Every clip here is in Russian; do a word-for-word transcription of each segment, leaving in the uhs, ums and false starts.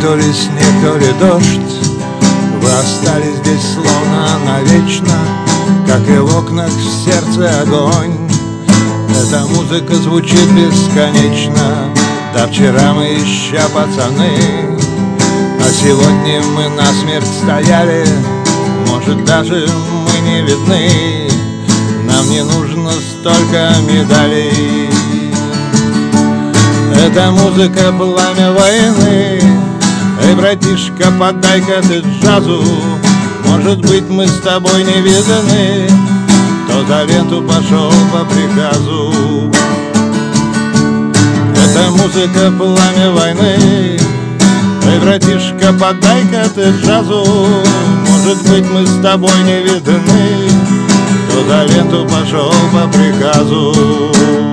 то ли снег, то ли дождь. Вы остались здесь словно навечно, как и в окнах в сердце огонь. Эта музыка звучит бесконечно. Да вчера мы еще пацаны, а сегодня мы насмерть стояли. Может, даже мы не видны, нам не нужно столько медалей. Это музыка пламя войны. Эй, братишка, подай-ка ты джазу. Может быть, мы с тобой не виданы, кто за ленту пошел по приказу. Это музыка пламя войны. Эй, братишка, подай-ка ты джазу. Может быть, мы с тобой не виданы, кто за ленту пошел по приказу.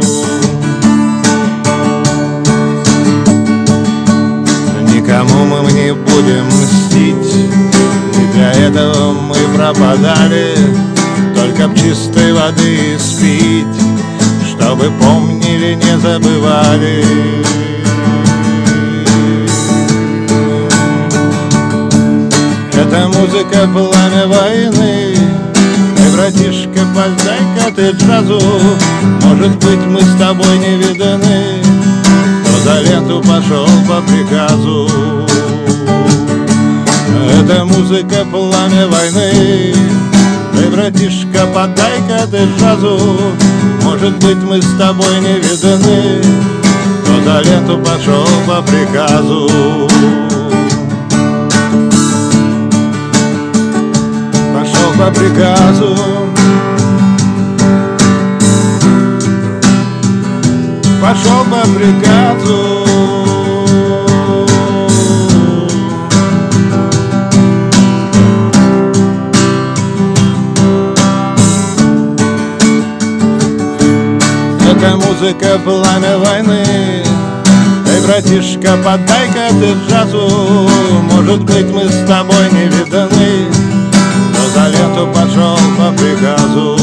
Никому мы не будем мстить, не для этого мы пропадали. Только б чистой воды спить, чтобы помнили, не забывали. Это музыка пламя войны. Эй, братишка, подай-ка ты джазу. Может быть, мы с тобой не виданы, кто за ленту пошел по приказу. Это музыка пламя войны. Эй, братишка, подай-ка ты джазу. Может быть, мы с тобой не виданы, кто за ленту пошел по приказу. Пошел по приказу. Пошел по приказу. Это музыка пламя войны. Эй, братишка, подай-ка ты джазу. Может быть, мы с тобой не виданы, кто за ленту пошел по приказу.